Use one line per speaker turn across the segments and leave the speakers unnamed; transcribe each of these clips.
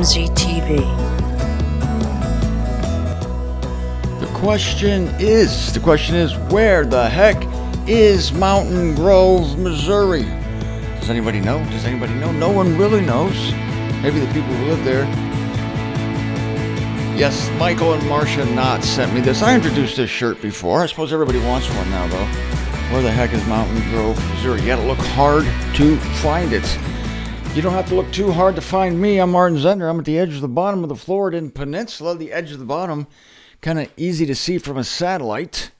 MZTV.
The question is, where the heck is Mountain Grove, Missouri? Does anybody know? No one really knows. Maybe the people who live there. Yes, Michael and Marcia Knott sent me this. I introduced this shirt before. I suppose everybody wants one now, though. Where the heck is Mountain Grove, Missouri? You gotta look hard to find it. You don't have to look too hard to find me. I'm Martin Zender. I'm at the edge of the bottom of the Floridan Peninsula. The edge of the bottom, kind of easy to see from a satellite.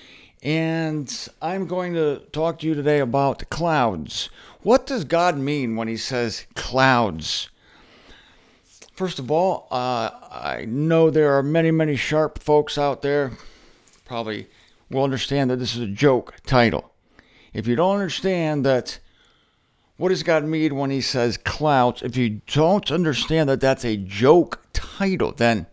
And I'm going to talk to you today about clouds. What does God mean when he says clouds? First of all, I know there are many sharp folks out there probably will understand that this is a joke title. If you don't understand that, what does God mean when he says clouds? If you don't understand that that's a joke title, then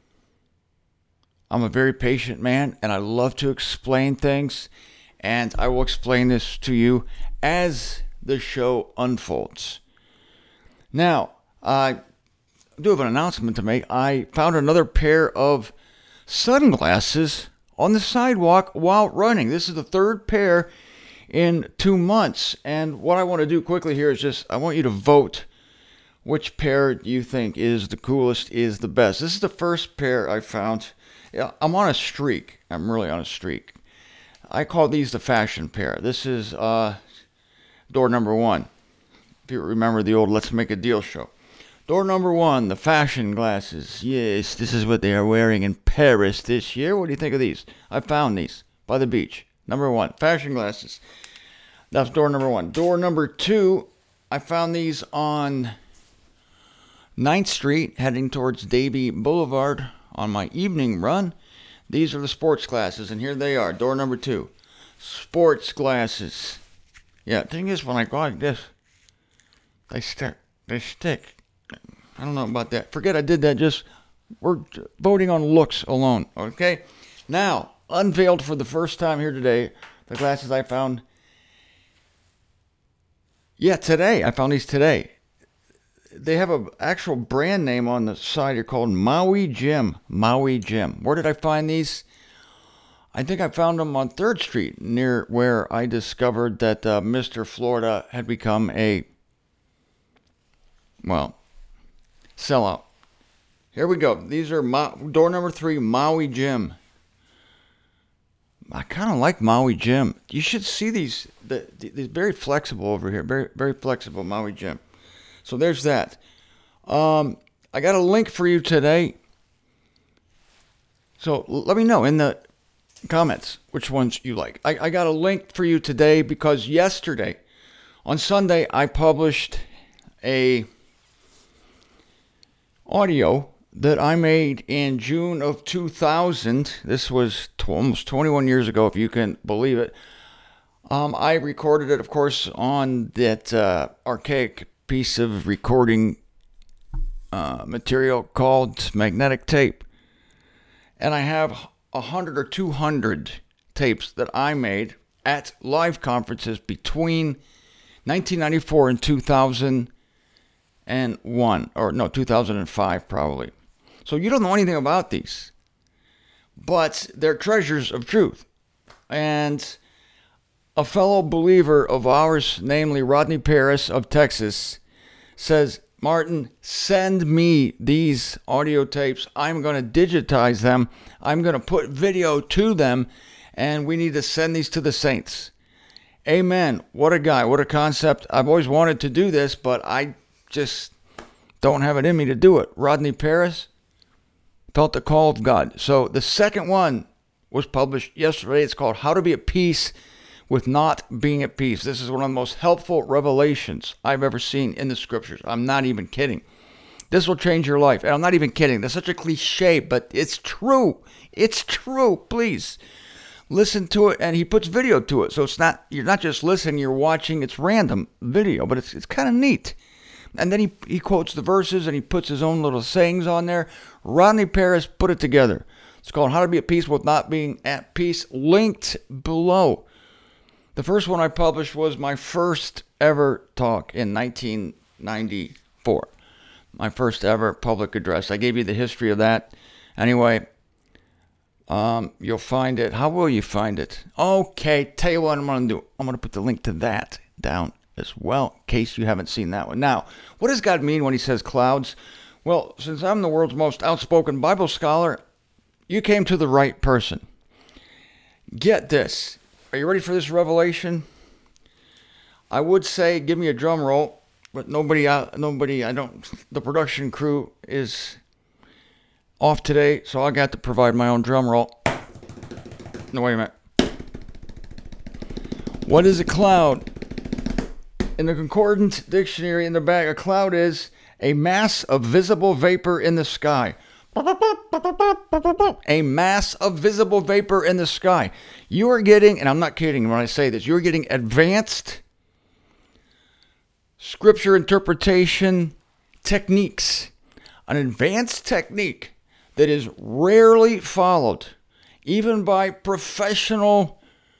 I'm a very patient man and I love to explain things, and I will explain this to you as the show unfolds. Now, I do have an announcement to make. I found another pair of sunglasses on the sidewalk while running. This is the third pair in 2 months. And what I want to do quickly here is just, I want you to vote which pair you think is the coolest, is the best. This is the first pair I found. I'm on a streak. I'm really on a streak. I call these the fashion pair. This is door number one. If you remember the old Let's Make a Deal show. Door number one, the fashion glasses. Yes, this is what they are wearing in Paris this year. What do you think of these? I found these by the beach. Number one, fashion glasses. That's door number one. Door number two, I found these on 9th Street, heading towards Davie Boulevard on my evening run. These are the sports glasses, and here they are. Door number two, sports glasses. Yeah, the thing is, when I go like this, they stick. I don't know about that. Forget I did that. We're voting on looks alone, okay? Now, unveiled for the first time here today, the glasses I found. Yeah, today. I found these today. They have an actual brand name on the side. They're called Maui Jim. Maui Jim. Where did I find these? I think I found them on 3rd Street, near where I discovered that Mr. Florida had become a, sellout. Here we go. These are door number 3, Maui Jim. I kind of like Maui Jim. You should see these. They're very flexible over here. Very, very flexible, Maui Jim. So there's that. I got a link for you today. So let me know in the comments which ones you like. I got a link for you today because yesterday, on Sunday, I published a audio that I made in June of 2000. This was almost 21 years ago, if you can believe it. I recorded it, of course, on that archaic piece of recording material called magnetic tape. And I have 100 or 200 tapes that I made at live conferences between 1994 and 2001, 2005 probably. So you don't know anything about these, but they're treasures of truth. And a fellow believer of ours, namely Rodney Paris of Texas, says, Martin, send me these audio tapes. I'm going to digitize them. I'm going to put video to them, and we need to send these to the saints. Amen. What a guy. What a concept. I've always wanted to do this, but I just don't have it in me to do it. Rodney Paris felt the call of God. So the second one was published yesterday. It's called How to Be at Peace with Not Being at Peace. This is one of the most helpful revelations I've ever seen in the scriptures. I'm not even kidding. This will change your life. And I'm not even kidding. That's such a cliche, but it's true. It's true. Please listen to it. And he puts video to it. So it's not, you're not just listening, you're watching. It's random video, but it's kind of neat. And then he quotes the verses and he puts his own little sayings on there. Rodney Paris put it together. It's called How to Be at Peace with Not Being at Peace, linked below. The first one I published was my first ever talk in 1994. my first ever public address. I gave you the history of that. Anyway, you'll find it. How will you find it? Okay, tell you what I'm going to do. I'm going to put the link to that down as well, in case you haven't seen that one. Now, what does God mean when he says clouds? Well, since I'm the world's most outspoken Bible scholar, you came to the right person. Get this. Are you ready for this revelation? I would say give me a drum roll, but the production crew is off today, so I got to provide my own drum roll. No, wait a minute. What is a cloud? In the Concordance Dictionary in the back, a cloud is a mass of visible vapor in the sky. A mass of visible vapor in the sky. You are getting, and I'm not kidding when I say this, you're getting advanced scripture interpretation techniques. An advanced technique that is rarely followed, even by professional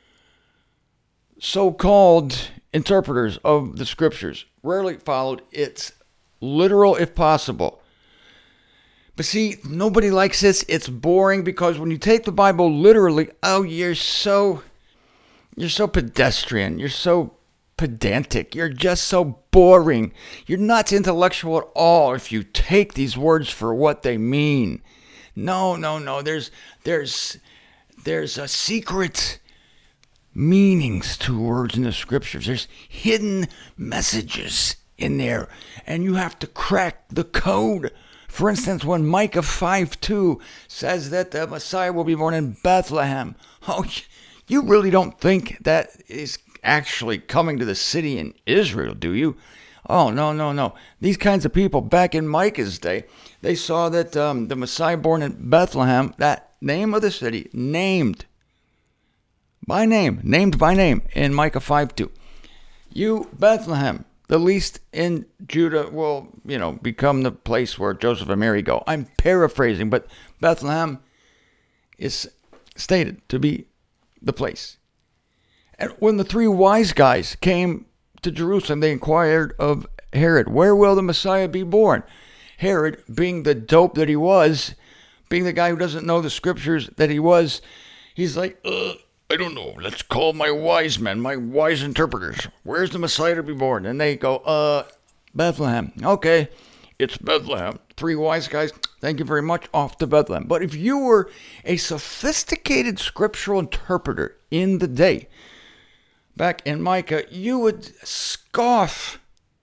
so-called interpreters of the scriptures. Rarely followed. It's literal if possible. But see, nobody likes this. It's boring because when you take the Bible literally, you're so pedestrian. You're so pedantic. You're just so boring. You're not intellectual at all if you take these words for what they mean. No. There's a secret meanings to words in the scriptures. There's hidden messages in there, and you have to crack the code. For instance, when Micah 5:2 says that the Messiah will be born in Bethlehem, you really don't think that is actually coming to the city in Israel, do you? Oh, no. These kinds of people back in Micah's day, they saw that the Messiah born in Bethlehem, that name of the city, named by name in Micah 5:2. You, Bethlehem, the least in Judah, will, become the place where Joseph and Mary go. I'm paraphrasing, but Bethlehem is stated to be the place. And when the three wise guys came to Jerusalem, they inquired of Herod, where will the Messiah be born? Herod, being the dope that he was, being the guy who doesn't know the scriptures that he was, he's like, I don't know. Let's call my wise men, my wise interpreters. Where's the Messiah to be born? And they go, Bethlehem. Okay, it's Bethlehem. Three wise guys, thank you very much, off to Bethlehem. But if you were a sophisticated scriptural interpreter in the day, back in Micah, you would scoff.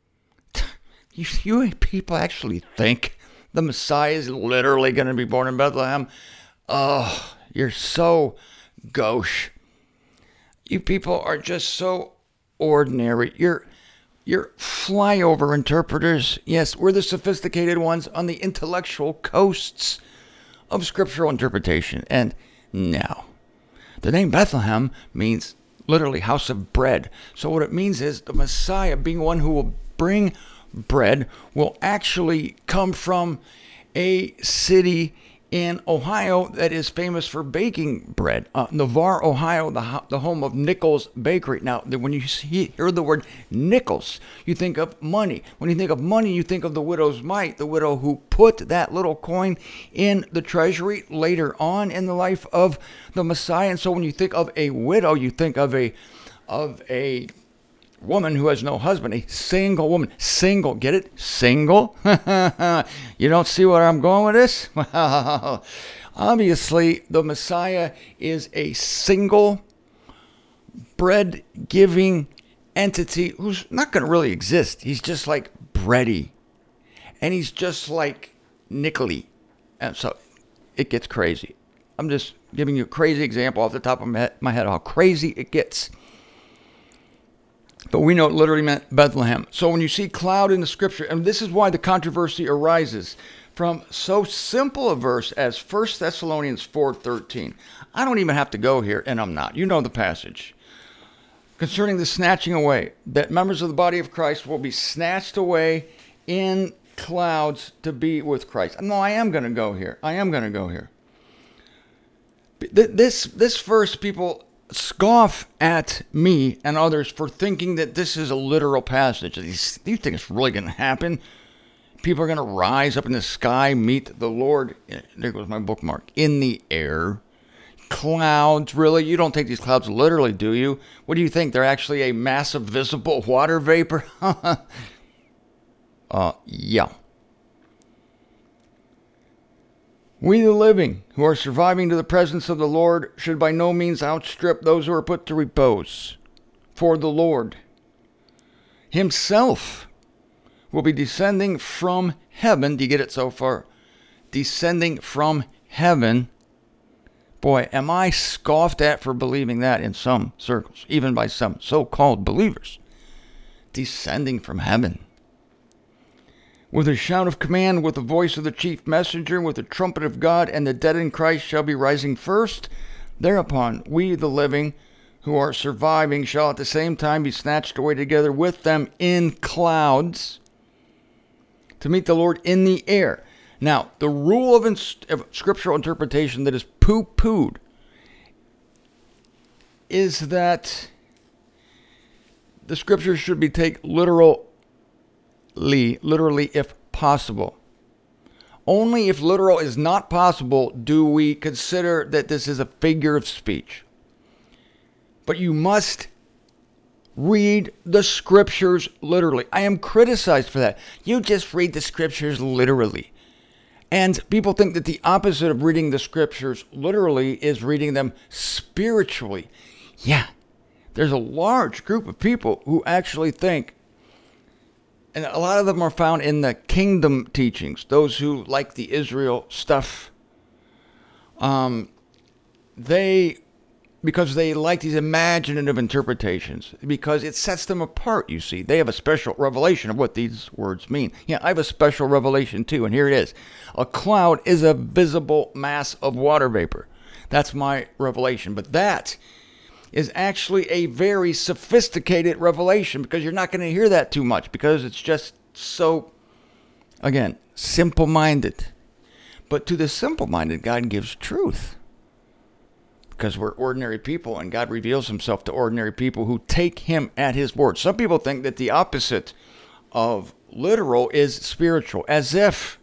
You people actually think the Messiah is literally going to be born in Bethlehem? Oh, you're so gauche. You people are just so ordinary. You're flyover interpreters. Yes, we're the sophisticated ones on the intellectual coasts of scriptural interpretation. And now, the name Bethlehem means literally house of bread. So what it means is the Messiah, being one who will bring bread, will actually come from a city in Ohio that is famous for baking bread. Navarre, Ohio, the home of Nichols Bakery. Now, when you hear the word Nichols, you think of money. When you think of money, you think of the widow's mite, the widow who put that little coin in the treasury later on in the life of the Messiah. And so when you think of a widow, you think of a woman who has no husband, a single woman. Single, get it? Single? You don't see where I'm going with this? Obviously, the Messiah is a single, bread-giving entity who's not going to really exist. He's just like bready. And he's just like nickely. And so it gets crazy. I'm just giving you a crazy example off the top of my head how crazy it gets. But we know it literally meant Bethlehem. So when you see cloud in the scripture, and this is why the controversy arises from so simple a verse as 1 Thessalonians 4:13. I don't even have to go here, and I'm not. You know the passage. Concerning the snatching away, that members of the body of Christ will be snatched away in clouds to be with Christ. No, I am going to go here. This verse, people scoff at me and others for thinking that this is a literal passage. Do you think it's really going to happen? People are going to rise up in the sky, meet the Lord. There goes my bookmark. In the air. Clouds, really? You don't take these clouds literally, do you? What do you think? They're actually a massive visible water vapor? Yeah. We, the living, who are surviving to the presence of the Lord, should by no means outstrip those who are put to repose. For the Lord himself will be descending from heaven. Do you get it so far? Descending from heaven. Boy, am I scoffed at for believing that in some circles, even by some so-called believers. Descending from heaven. With a shout of command, with the voice of the chief messenger, with the trumpet of God, and the dead in Christ shall be rising first. Thereupon, we, the living, who are surviving, shall at the same time be snatched away together with them in clouds to meet the Lord in the air. Now, the rule of scriptural interpretation that is poo-pooed is that the scriptures should be taken literally if possible. Only if literal is not possible do we consider that this is a figure of speech. But you must read the scriptures literally. I am criticized for that. You just read the scriptures literally. And people think that the opposite of reading the scriptures literally is reading them spiritually. Yeah, there's a large group of people who actually think, and a lot of them are found in the kingdom teachings, those who like the Israel stuff, because they like these imaginative interpretations, because it sets them apart, you see. They have a special revelation of what these words mean. Yeah, I have a special revelation too, and here it is. A cloud is a visible mass of water vapor. That's my revelation. But that is actually a very sophisticated revelation, because you're not going to hear that too much, because it's just so, again, simple-minded. But to the simple-minded, God gives truth. Because we're ordinary people, and God reveals himself to ordinary people who take him at his word. Some people think that the opposite of literal is spiritual, as if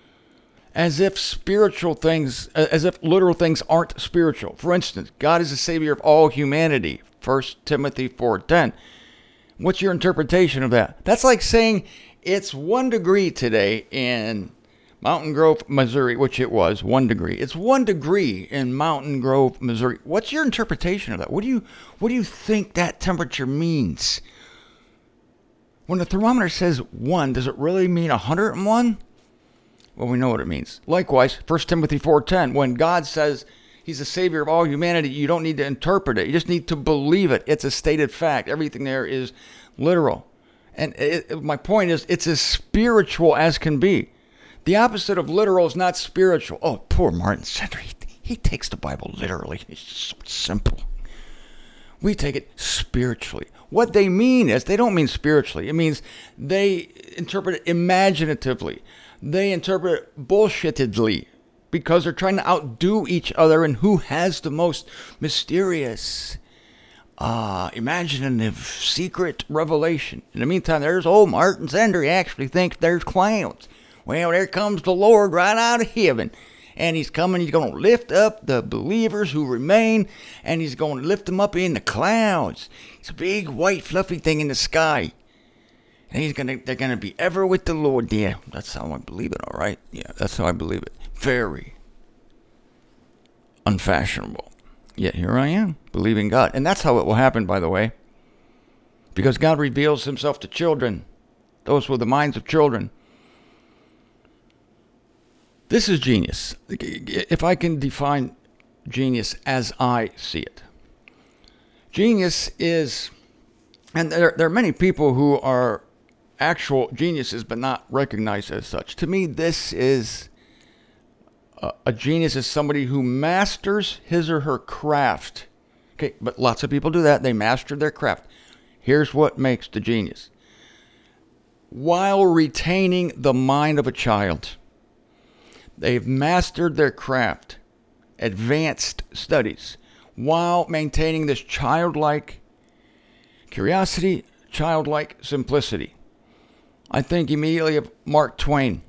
spiritual things, as if literal things aren't spiritual. For instance, God is the Savior of all humanity, 1 Timothy 4:10. What's your interpretation of that? That's like saying it's 1 degree today in Mountain Grove, Missouri, which it was 1 degree. It's 1 degree in Mountain Grove, Missouri. What's your interpretation of that? What do you think that temperature means? When the thermometer says 1, does it really mean 101? Well, we know what it means. Likewise, 1 Timothy 4:10, when God says he's the Savior of all humanity, you don't need to interpret it. You just need to believe it. It's a stated fact. Everything there is literal. And my point is, it's as spiritual as can be. The opposite of literal is not spiritual. Oh, poor Martin Sender. He takes the Bible literally. It's just so simple. We take it spiritually. What they mean is, they don't mean spiritually. It means they interpret it imaginatively. They interpret it bullshittedly, because they're trying to outdo each other in who has the most mysterious, imaginative, secret revelation. In the meantime, there's old Martin Sender. He actually thinks there's clouds. Well, there comes the Lord right out of heaven. And he's coming, he's going to lift up the believers who remain, and he's going to lift them up in the clouds. It's a big, white, fluffy thing in the sky. And they're going to be ever with the Lord. Yeah, that's how I believe it, all right? Yeah, that's how I believe it. Very unfashionable. Yet here I am, believing God. And that's how it will happen, by the way. Because God reveals himself to children, those with the minds of children. This is genius. If I can define genius as I see it. Genius is, and there are many people who are actual geniuses but not recognized as such. To me, this is a genius is somebody who masters his or her craft. Okay, but lots of people do that. They master their craft. Here's what makes the genius. While retaining the mind of a child. They've mastered their craft, advanced studies, while maintaining this childlike curiosity, childlike simplicity. I think immediately of Mark Twain.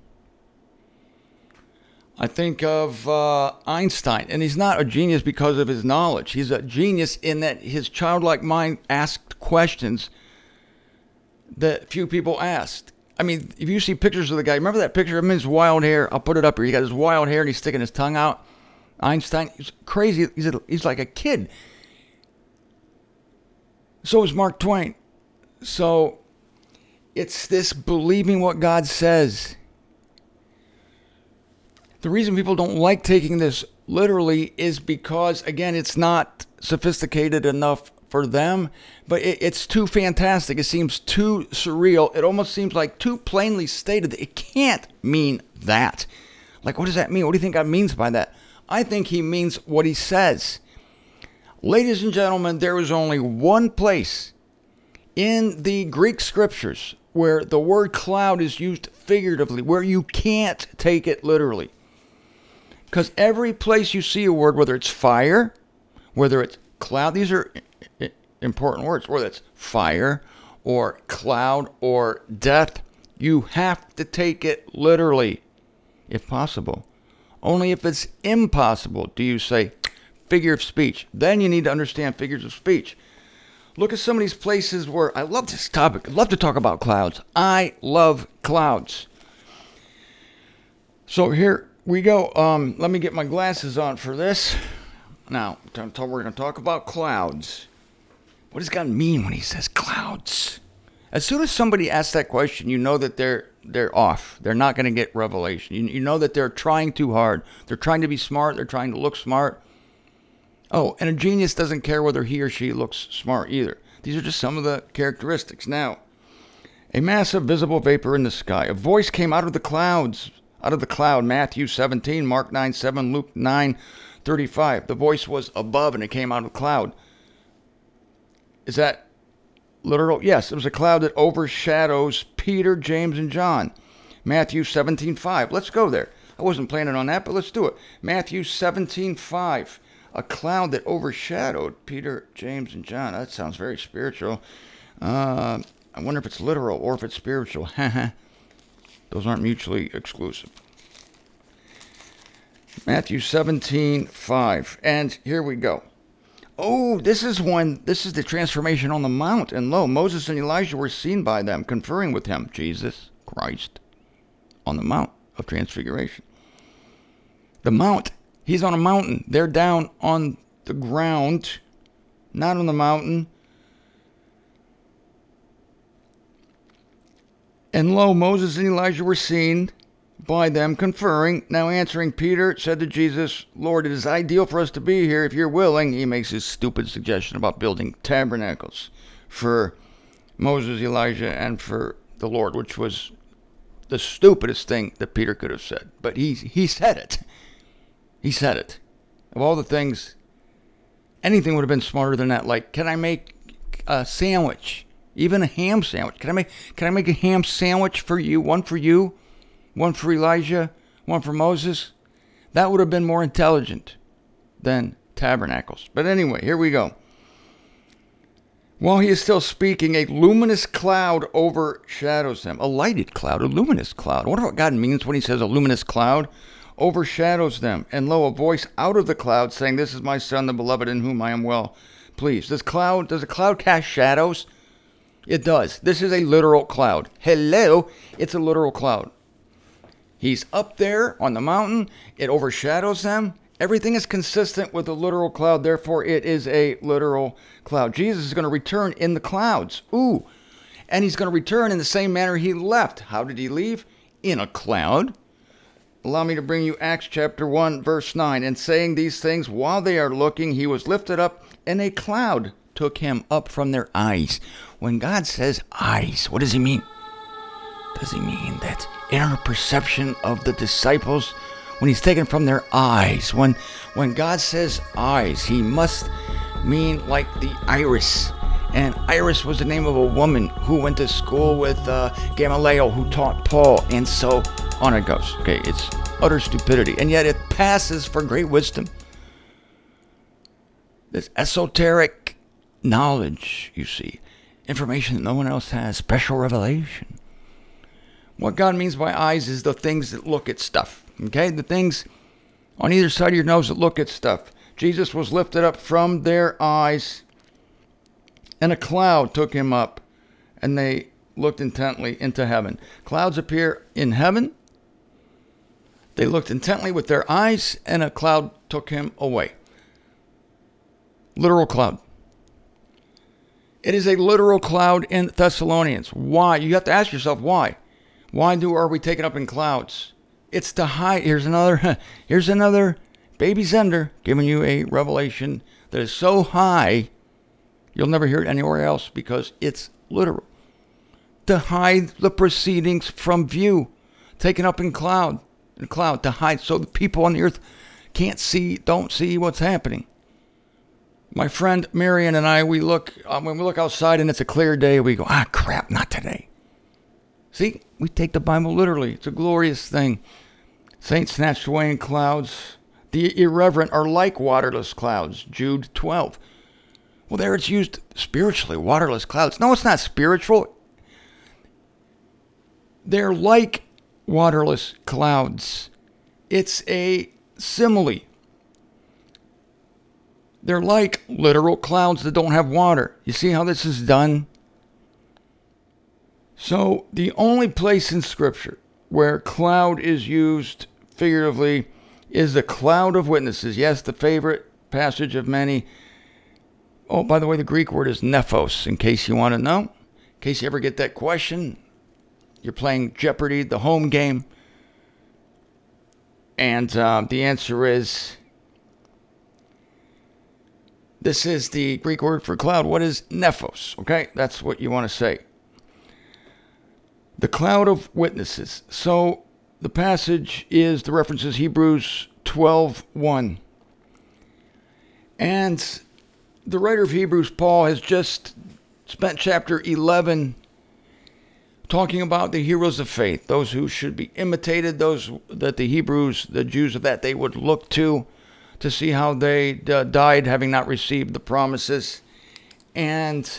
I think of Einstein, and he's not a genius because of his knowledge. He's a genius in that his childlike mind asked questions that few people asked. I mean, if you see pictures of the guy, remember that picture of him, his wild hair? I'll put it up here. He got his wild hair and he's sticking his tongue out. Einstein, he's crazy. He's like a kid. So is Mark Twain. So it's this believing what God says. The reason people don't like taking this literally is because, again, it's not sophisticated enough for them, but it's too fantastic. It seems too surreal. It almost seems like too plainly stated that it can't mean that. Like, what does that mean? What do you think God means by that? I think he means what he says. Ladies and gentlemen, there is only one place in the Greek scriptures where the word cloud is used figuratively, where you can't take it literally. Because every place you see a word, whether it's fire, whether it's cloud, these are important words, whether it's fire or cloud or death, you have to take it literally, if possible. Only if it's impossible do you say figure of speech. Then you need to understand figures of speech. Look at some of these places where I love this topic. I love to talk about clouds. I love clouds. So here we go. Let me get my glasses on for this. Now, we're going to talk about clouds. What does God mean when he says clouds? As soon as somebody asks that question, you know that they're off. They're not going to get revelation. You know that they're trying too hard. They're trying to be smart. They're trying to look smart. Oh, and a genius doesn't care whether he or she looks smart either. These are just some of the characteristics. Now, a massive visible vapor in the sky. A voice came out of the clouds. Out of the cloud, Matthew 17, Mark 9:7, Luke 9:35. The voice was above and it came out of the cloud. Is that literal? Yes, it was a cloud that overshadows Peter, James, and John. Matthew 17:5. Let's go there. I wasn't planning on that, but let's do it. Matthew 17:5. A cloud that overshadowed Peter, James, and John. That sounds very spiritual. I wonder if it's literal or if it's spiritual. Those aren't mutually exclusive. Matthew 17:5. And here we go. Oh, this is the transformation on the mount. And lo, Moses and Elijah were seen by them, conferring with him, Jesus Christ, on the Mount of Transfiguration. The mount. He's on a mountain. They're down on the ground, not on the mountain. And lo, Moses and Elijah were seen by them, conferring. Now answering, Peter said to Jesus, Lord, it is ideal for us to be here if you're willing. He makes his stupid suggestion about building tabernacles for Moses, Elijah, and for the Lord, which was the stupidest thing that Peter could have said. But he said it. He said it. Of all the things, anything would have been smarter than that. Like, can I make a sandwich? Even a ham sandwich. Can I make a ham sandwich for you? One for Elijah, one for Moses? That would have been more intelligent than tabernacles. But anyway, here we go. While he is still speaking, a luminous cloud overshadows them. A lighted cloud, a luminous cloud. I wonder what God means when he says a luminous cloud overshadows them. And lo, a voice out of the cloud saying, this is my son, the beloved, in whom I am well pleased. Does a cloud cast shadows? It does. This is a literal cloud. Hello, it's a literal cloud. He's up there on the mountain. It overshadows them. Everything is consistent with a literal cloud. Therefore, it is a literal cloud. Jesus is going to return in the clouds. Ooh. And he's going to return in the same manner he left. How did he leave? In a cloud. Allow me to bring you Acts chapter 1, verse 9. And saying these things, while they are looking, he was lifted up, and a cloud took him up from their eyes. When God says eyes, what does he mean? Does he mean that inner perception of the disciples when he's taken from their eyes? When God says eyes, he must mean like the iris. And Iris was the name of a woman who went to school with Gamaliel, who taught Paul, and so on it goes. Okay, it's utter stupidity, and yet it passes for great wisdom. This esoteric knowledge, you see, information that no one else has, special revelation. What God means by eyes is the things that look at stuff. Okay? The things on either side of your nose that look at stuff. Jesus was lifted up from their eyes, and a cloud took him up, and they looked intently into heaven. Clouds appear in heaven. They looked intently with their eyes, and a cloud took him away. Literal cloud. It is a literal cloud in Thessalonians. Why? You have to ask yourself why. Why are we taken up in clouds? It's to hide. Here's another baby Zender giving you a revelation that is so high, you'll never hear it anywhere else because it's literal. To hide the proceedings from view. Taken up in cloud, to hide so the people on the earth don't see what's happening. My friend Marion and I, when we look outside and it's a clear day, we go, crap, not today. See, we take the Bible literally. It's a glorious thing. Saints snatched away in clouds. The irreverent are like waterless clouds, Jude 12. Well, there it's used spiritually, waterless clouds. No, it's not spiritual. They're like waterless clouds. It's a simile. They're like literal clouds that don't have water. You see how this is done? So the only place in Scripture where cloud is used figuratively is the cloud of witnesses. Yes, the favorite passage of many. Oh, by the way, the Greek word is nephos, in case you want to know. In case you ever get that question, you're playing Jeopardy, the home game. And the answer is, this is the Greek word for cloud. What is nephos? Okay, that's what you want to say. The cloud of witnesses. So the passage is, the reference is Hebrews 12:1. And the writer of Hebrews, Paul, has just spent chapter 11 talking about the heroes of faith, those who should be imitated, those that the Hebrews, the Jews of that day would look to see how they died having not received the promises. And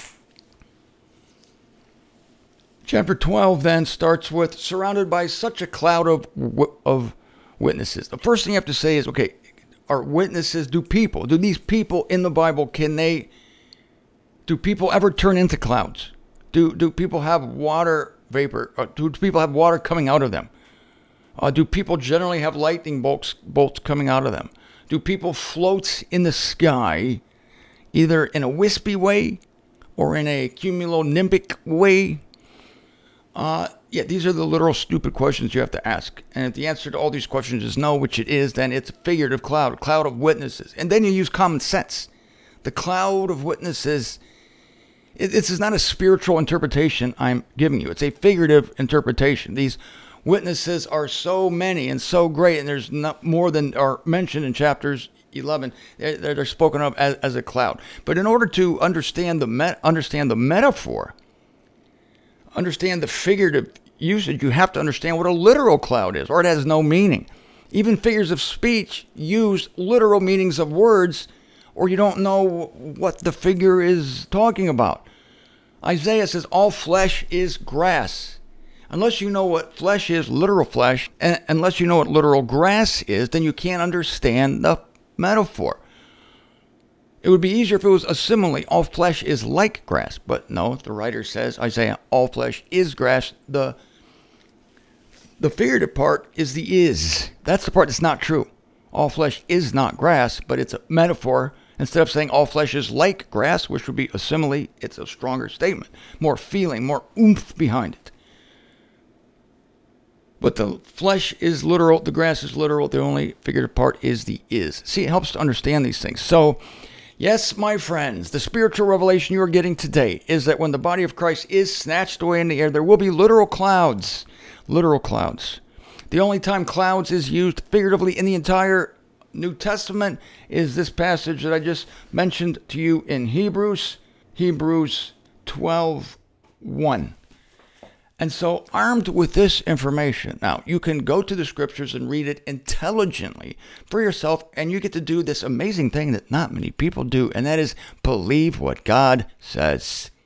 chapter 12 then starts with, surrounded by such a cloud of witnesses. The first thing you have to say is, okay, are witnesses, do these people in the Bible, do people ever turn into clouds? Do people have water vapor? Do people have water coming out of them? Do people generally have lightning bolts coming out of them? Do people float in the sky, either in a wispy way or in a cumulonimbus way? These are the literal stupid questions you have to ask. And if the answer to all these questions is no, which it is, then it's a figurative cloud, a cloud of witnesses. And then you use common sense. The cloud of witnesses, this is not a spiritual interpretation I'm giving you. It's a figurative interpretation. These witnesses are so many and so great, and there's not more than are mentioned in chapters 11. They're spoken of as a cloud. But in order to understand the metaphor, understand the figurative usage, you have to understand what a literal cloud is, or it has no meaning. Even figures of speech use literal meanings of words, or you don't know what the figure is talking about. Isaiah says, all flesh is grass. Unless you know what flesh is, literal flesh, and unless you know what literal grass is, then you can't understand the metaphor. It would be easier if it was a simile. All flesh is like grass. But no, the writer says, Isaiah, all flesh is grass. The figurative part is the is. That's the part that's not true. All flesh is not grass, but it's a metaphor. Instead of saying all flesh is like grass, which would be a simile, it's a stronger statement. More feeling, more oomph behind it. But the flesh is literal, the grass is literal, the only figurative part is the is. See, it helps to understand these things. So, yes, my friends, the spiritual revelation you are getting today is that when the body of Christ is snatched away in the air, there will be literal clouds. Literal clouds. The only time clouds is used figuratively in the entire New Testament is this passage that I just mentioned to you in Hebrews 12:1. And so, armed with this information, now you can go to the scriptures and read it intelligently for yourself, and you get to do this amazing thing that not many people do, and that is believe what God says.